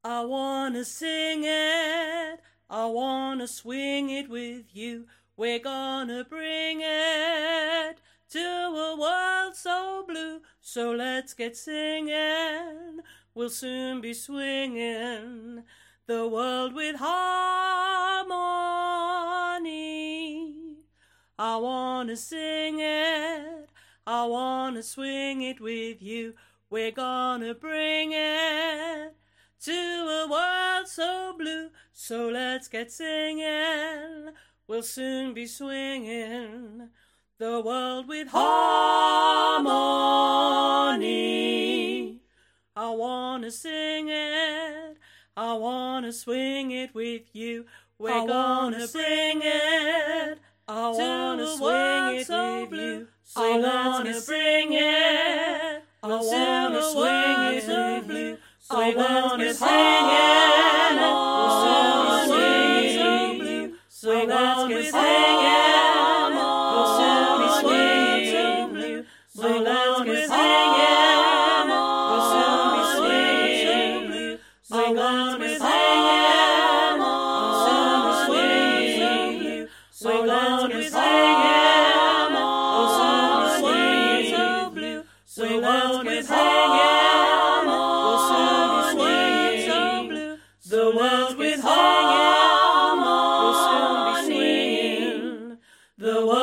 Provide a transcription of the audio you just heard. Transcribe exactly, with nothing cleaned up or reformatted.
I wanna sing it, I wanna swing it with you. We're gonna bring it to a world so blue. So let's get singing, we'll soon be swinging the world with harmony. I wanna sing it, I wanna swing it with you. We're gonna bring it to a world so blue. So let's get singing, we'll soon be swinging the world with harmony. I wanna sing it, I wanna swing it with you. We're I gonna wanna bring it I to wanna the swing world it so with blue. you. So I let's wanna get bring it. I We'll wanna soon swing world it so with blue. you. So I let's wanna get sing singing. it. We'll soon be swinging so blue. So let's get singing. We'll soon be swinging so blue. So let's get singing. We'll soon be swinging so blue. So let's get singing. We'll soon be swinging so blue. So let's get singing. We'll soon be swinging so blue. So let's get singing. We'll soon be swinging so blue. The world with harmony. We'll soon be swinging the world.